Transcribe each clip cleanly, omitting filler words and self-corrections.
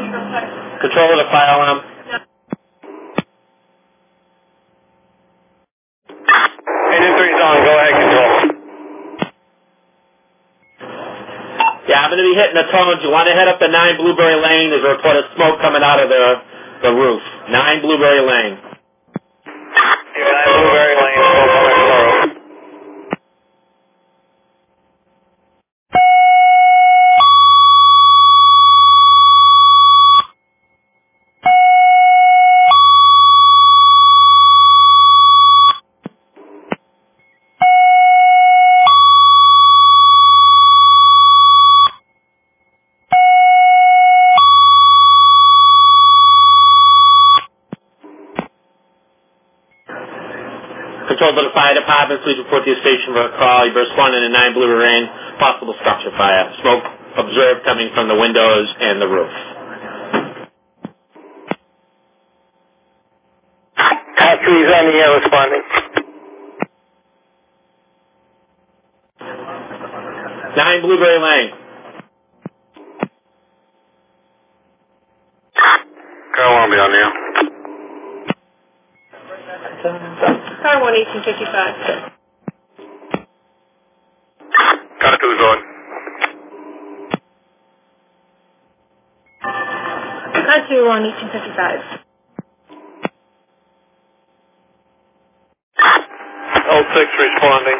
Control of the fire alarm. Engine 3's on. Go ahead, control. Yeah, I'm going to be hitting the tones. You want to head up to 9 Blueberry Lane. There's a report of smoke coming out of the roof. 9 Blueberry Lane. 9 Blueberry Lane, smoke coming from the roof. Control to the fire department. Please report to your station for a call. You've responded to 9 Blueberry Lane. Possible structure fire. Smoke observed coming from the windows and the roof. Cat 3's on the air responding. 9 Blueberry Lane. Car 1 will be on the air. Car 1, 1855. Car 2's on. Car 2 on 1855. L6 responding.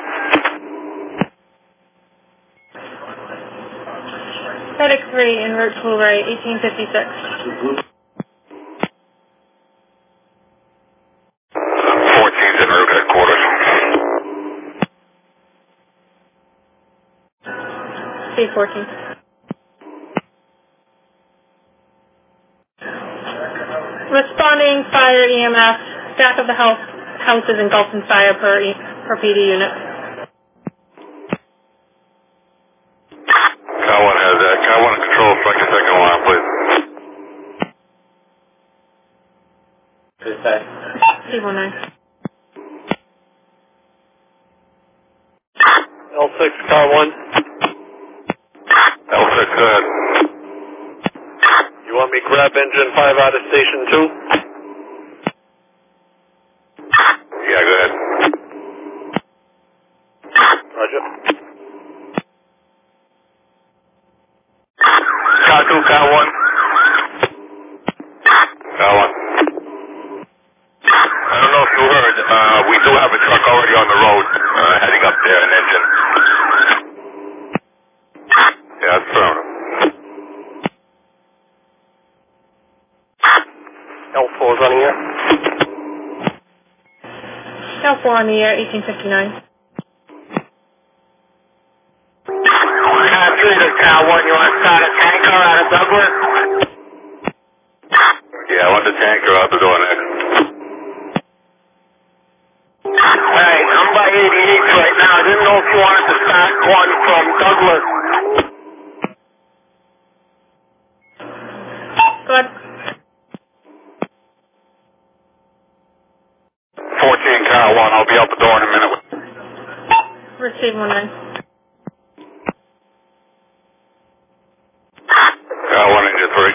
FedEx 3 en route to Blueberry, 1856. 14's en route headquarters. C14. Responding fire EMS. Staff of the house is engulfed in fire per PD unit. Car 1 has that. Car 1 in control, strike a second alarm, please. C19. L6, car 1. L6, go ahead. You want me to grab engine 5 out of station 2? Yeah, go ahead. Roger. Car 2, car 1. Car 1. I don't know if you heard, we do have a truck already on the road, heading up there, an engine. Yeah, that's fair enough. L4's running here. L4 on the air, 1859. Car 3 to car 1, you want to start a tanker out of Douglas? Yeah, I want the tanker out the door next. Hey, I'm by 88 right now. I didn't know if you wanted to start one from Douglas. Good. 14 car 1, I'll be out the door in a minute. Receive 19. Car 1, engine 3.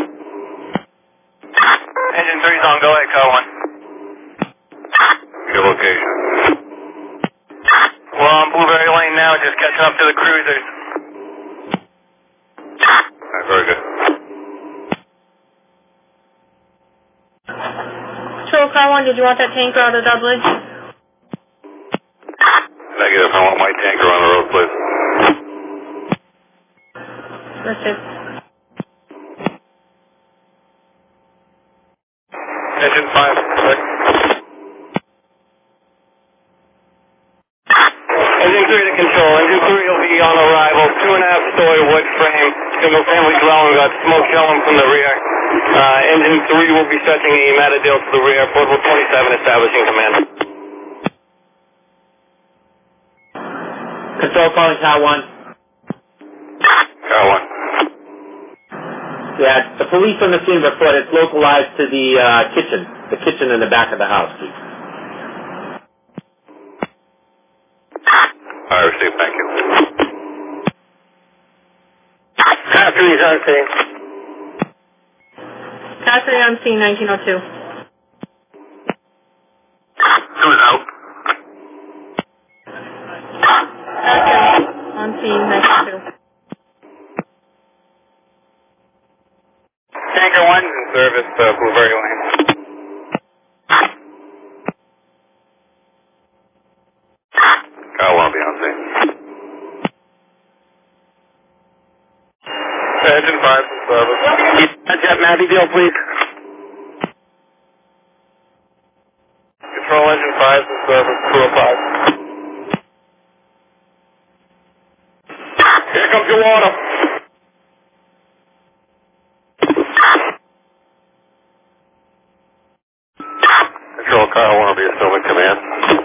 Engine 3's on, go ahead, car 1. Your location. We're on Blueberry Lane now, just catching up to the cruisers. Very good. Control car 1, did you want that tanker out of Dudley? Negative, I want my tanker on the road, please. Receive. Engine 5, correct. Engine 3 to control. Engine 3 will be on arrival. 2.5-story wood frame. Single-family dwelling. Got smoke showing from the rear. Engine 3 will be stretching a Matadale to the rear. Portable 27 establishing command. Control calling car 1. Car 1. Yeah, the police on the scene report it's localized to the kitchen in the back of the house, please. I received, thank you. Car 3's on scene. Car 3 on scene, 1902. 2 is out. Car 2 on scene, 1902. Tanker 1 in service, Blueberry Lane. Car 1 will be on scene. Engine 5 in service. Jet Navy-Deal, please. Control Engine 5 in service, 205. Here comes your water. Control Car 1 will be assuming command.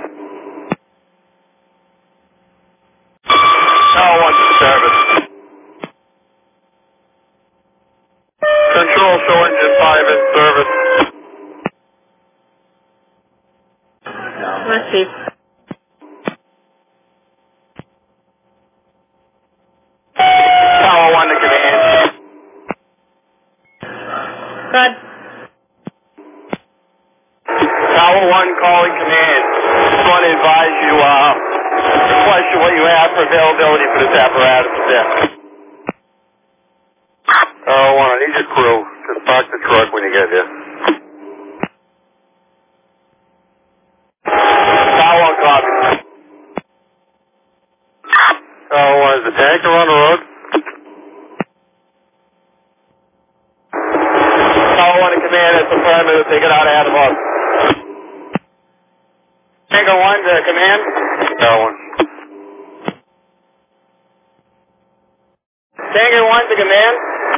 Car 1 in service. Control show Engine 5 in service. Receive. Tower 1 to command. Good. Tower 1 calling command. Just want to advise you, question what you have for availability for this apparatus there. Tower 1, I need your crew. Just park the truck when you get here. Tower 1 copy. Tower 1, is the tanker on the road? Tower 1 to command, it's affirmative. Take it out ahead of us. Tanker 1 to command. Tower 1. Tanker 1 to command.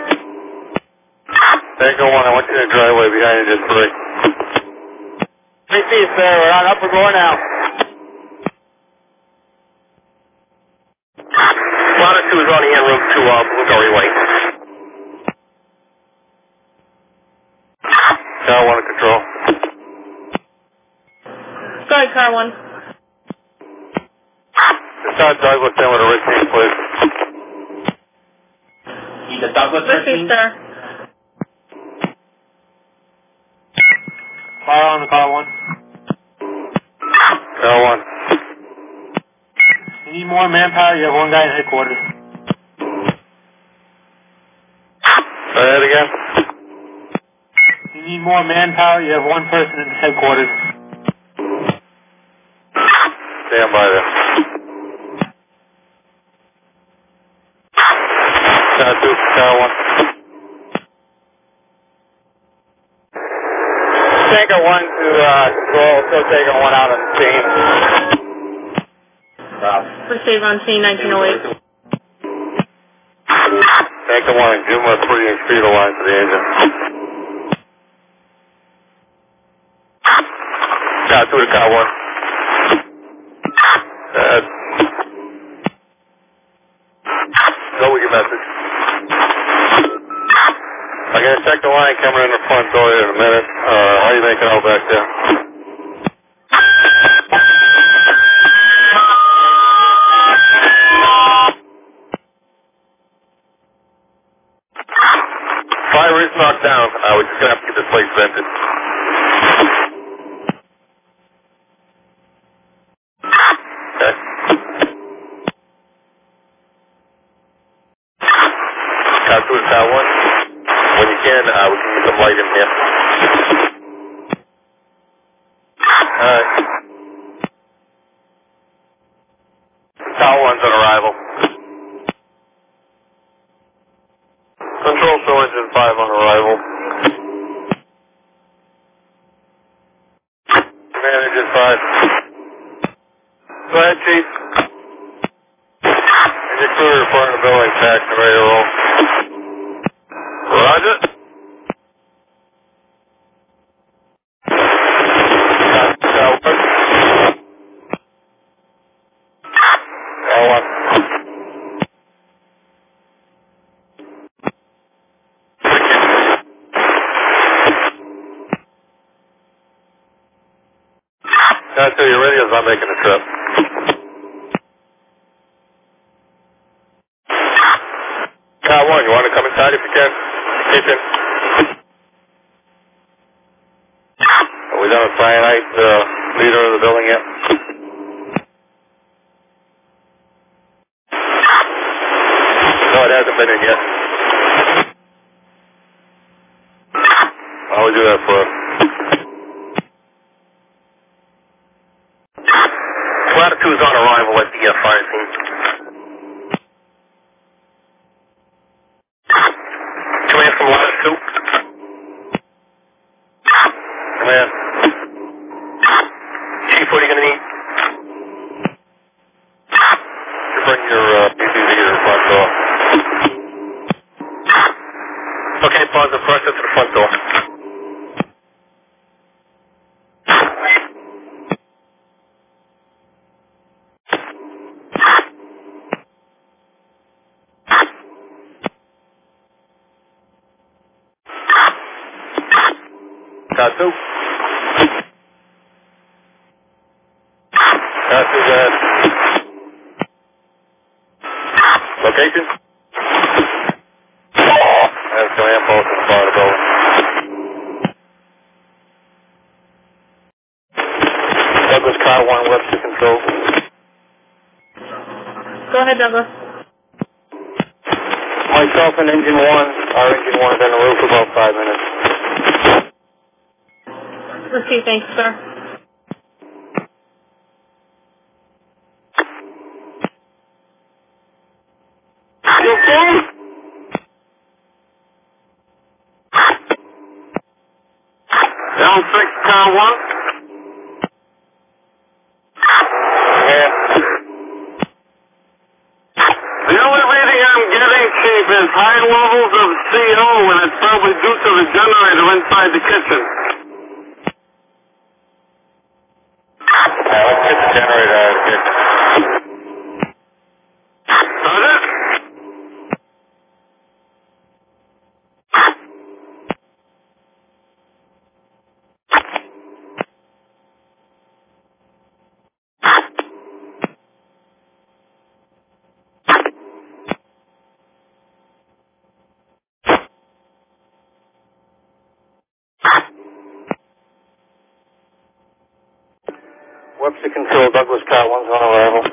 Tanker 1, I want you in the driveway behind you, just 3. 3 feet, sir. We're on upper floor now. Ladder 2 is running en route to Blueberry Lane. Tower 1 to control. Go ahead, Car 1. Start Douglas in with a receipt, please. Need a Douglas Receive, sir. Fire on the Car 1. Car 1. You need more manpower? You have one guy in headquarters. Say that again. You need more manpower? You have one person in headquarters. Stand by there. Car 2, Car 1. Tanker 1 to control, still Tanker 1 out on the scene. Receive on scene, 1908. Tanker 1, give him a 3-inch feeder line to the engine. Car 2 to Car 1. Go with your message. I'm going to check the line coming in the front door here in a minute. How are you making out back there? Fire is knocked down. We're just going to have to get this place vented. Okay. Car 2 to Car 1. When you can, we can get some light in here. Alright. Car 1's on arrival. Control show Engine 5 on arrival. Command Engine 5. Go ahead, Chief. Engine crew reporting the building, tax and ready to roll. Roger. Car 1. Car 2, you ready? As I'm making the trip. Car 1, you want to come inside if you can? Keep in. cyanide leader of the building yet? No, it hasn't been in yet. Why would we do that for? Latitude is on arrival at the fire scene. Command from Latitude. Command. Chief, what are you going to need? You bring your PCV to the front door. Okay, pause the process to the front door. Tatsu. Tatsu, go ahead. Location? That's command post in the front of the building. Douglas Car 1, Webster Control. Go ahead, Douglas. Myself and Engine 1. Our Engine 1 is on the roof for about 5 minutes. Receive, thanks, sir. You okay? Down 6, Car 1. Yeah. The only reading I'm getting, Chief, is high levels of CO, and it's probably due to the generator inside the kitchen. Let's get the generator out of the kitchen. Got it? Webster Control, Douglas Car 1's on arrival.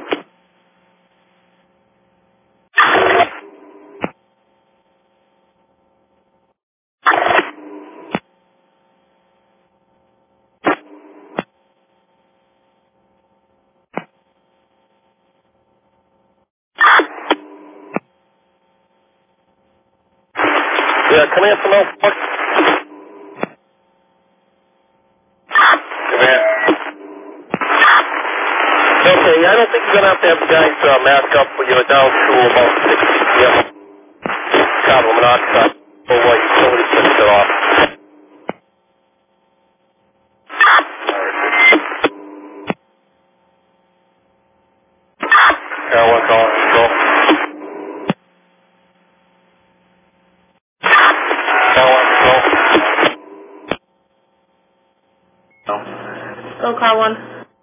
Yeah, command from Elford. Command. Okay, I don't think you're going to have the guys mask up when you're down to about 6 p.m. Carbon monoxide. Oh, boy, somebody switched it off. Car 1 calling control. Car 1 control. Go, car 1.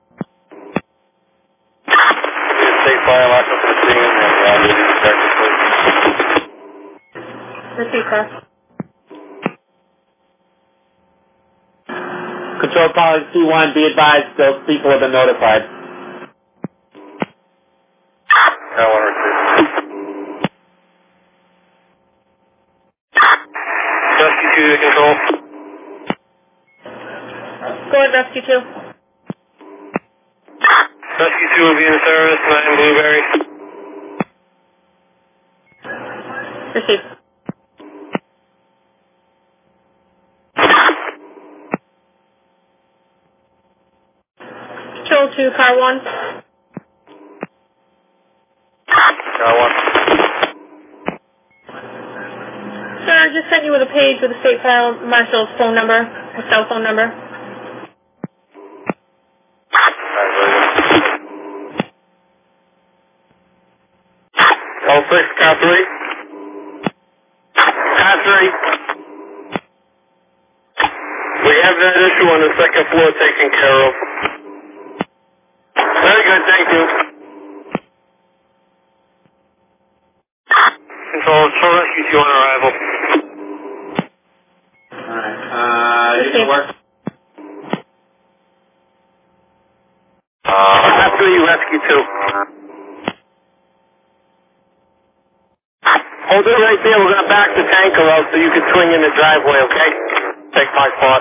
State fire lock up to the scene and release the charges, please. Receive, sir. Control College C1, be advised, those people have been notified. Car 1 receive. Rescue 2 to control. Go ahead, Rescue 2. Rescue 2 will be in service, 9 Blueberry. Receive. Control 2, car 1. Car 1. Sir, I just sent you with a page with the state fire marshal's phone number, or cell phone number. L6, car 3. Car 3. We have that issue on the second floor taken care of. Very good, thank you. Control, show Rescue 2 on arrival. Alright, you gonna work? Rescue 2. Hold it right there. We're going to back the tanker out so you can swing in the driveway, okay? Take my spot.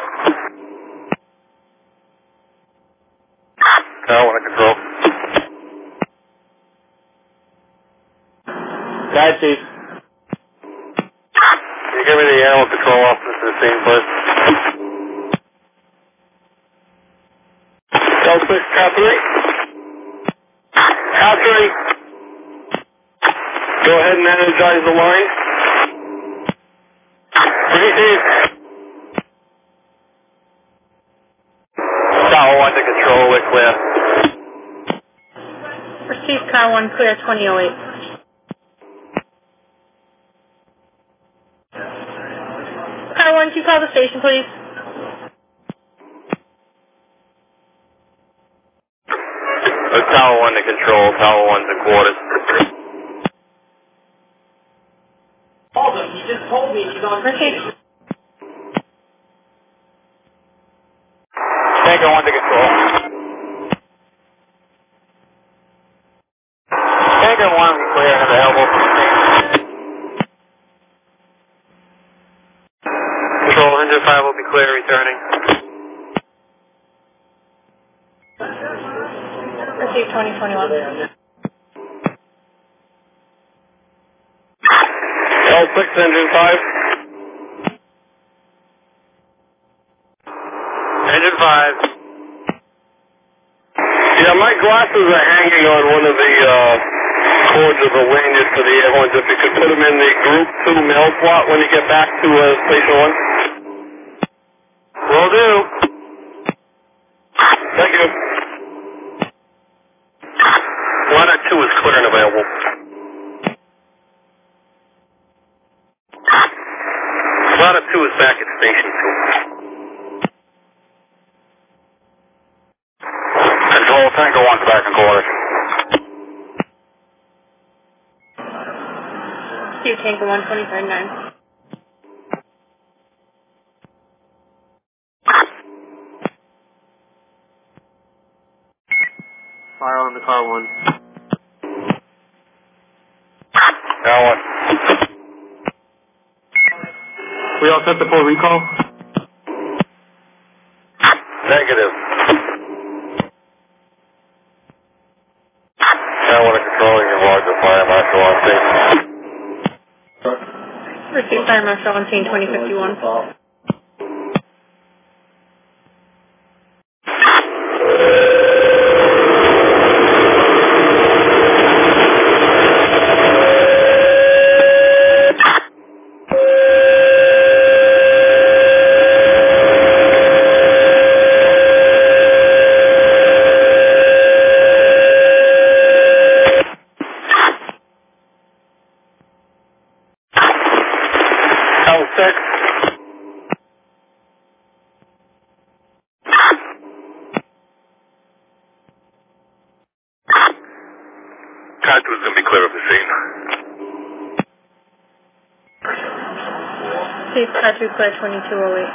Tower 1 to control. Guide, Chief. Can you give me the animal control officer to the scene, please? Delta 6, Car 3. Car 3. Go ahead and energize the line. Receive. Tower 1 to control, we're clear. Receive Car 1, clear 2008. Car 1, can you call the station, please? Tower 1 to control, Tower 1 to quarters. You just told me she's on Receive. Tanker 1 to control. Tanker 1 clear and available for the scene. Control, engine 5 will be clear, returning. Receive 2021. L6, engine 5. Engine 5. Yeah, my glasses are hanging on one of the cords of the lanyard for the air horns. If you could put them in the Group 2 mail slot when you get back to Station 1. Will do. Thank you. 1 or 2 is clear and available. 1 or 2 is back at Station 2. Control, Tanker 1's back in quarters. Receive Tanker 1, 2039. Fire on the Car 1. Car 1. We all set to full recall? Negative. Car 1 controlling your larger fire marshal on scene. Receive Fire Marshal on scene 2051. L6. Car 2 is going to be clear of the scene. Receive Car 2, clear 2208.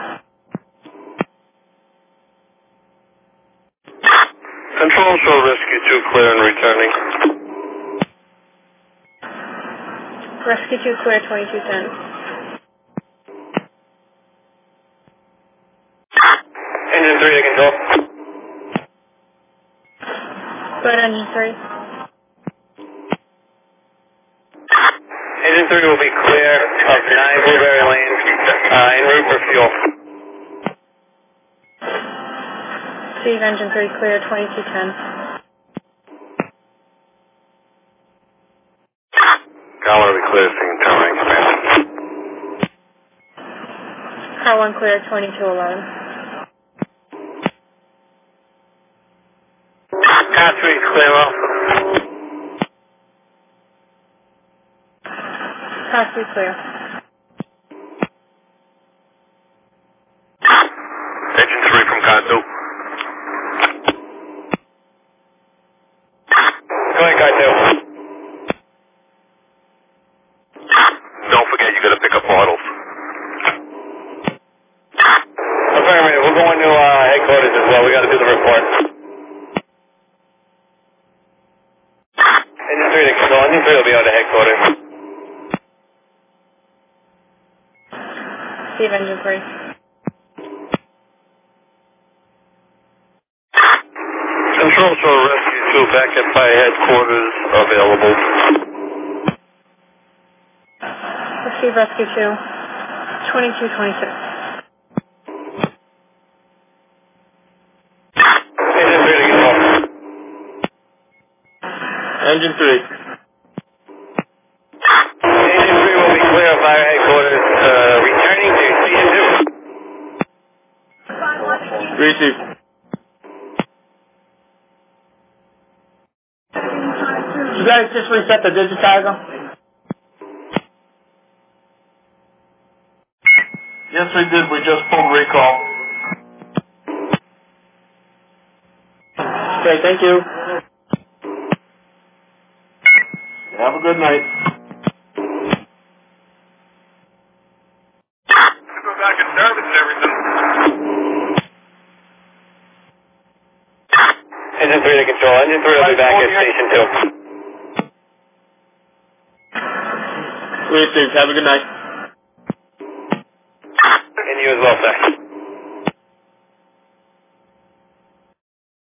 Control, show Rescue 2 clear and returning. Rescue 2, clear 2210. Engine 3 to control. Go ahead, Engine 3. Engine 3 will be clear of 9 Blueberry Lane, en route for fuel. Receive Engine 3, clear 2210. Car 1 will be clear, seeing towering expansion. Car 1, clear 2211. Car 3 is clear also. Car 3, clear. Engine 3 from Car 2. Go ahead, Car 2. Don't forget, you got to pick up bottles. Affirmative. We're going to headquarters as well. We got to do the report. Engine 3 will be out of headquarters. Steve, Engine 3. Control show Rescue 2 back at fire headquarters available. Steve, Rescue 2. 2226. Engine 3 to control. Engine 3. Engine 3 will be clear of fire headquarters. Returning to Station 2. Receive. You guys just reset the digitizer? Yes, we did. We just pulled recall. Okay, thank you. Have a good night. Go back in service and everything. Engine 3 to control. Engine 3 will be back at Station 2. Receive. Have a good night. And you as well, sir.